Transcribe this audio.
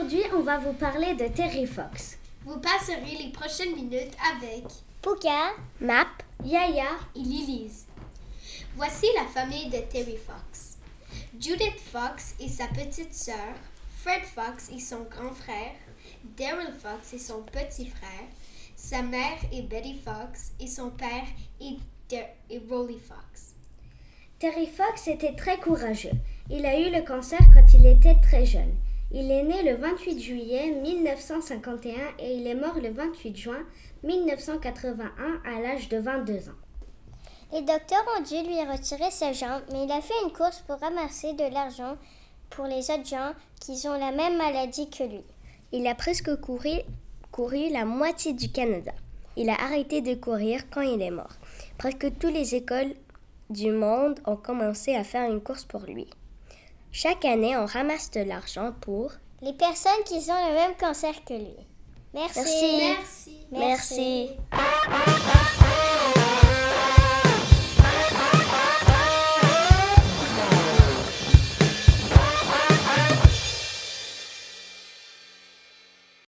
Aujourd'hui, on va vous parler de Terry Fox. Vous passerez les prochaines minutes avec Puka, Map, Yaya et Lilise. Voici la famille de Terry Fox. Judith Fox et sa petite sœur, Fred Fox et son grand frère, Daryl Fox et son petit frère, sa mère est Betty Fox et son père est Rolly Fox. Terry Fox était très courageux. Il a eu le cancer quand il était très jeune. Il est né le 28 juillet 1951 et il est mort le 28 juin 1981 à l'âge de 22 ans. Les docteurs ont dû lui retirer sa jambe, mais il a fait une course pour ramasser de l'argent pour les autres gens qui ont la même maladie que lui. Il a presque couru la moitié du Canada. Il a arrêté de courir quand il est mort. Presque toutes les écoles du monde ont commencé à faire une course pour lui. Chaque année, on ramasse de l'argent pour les personnes qui ont le même cancer que lui. Merci. Merci.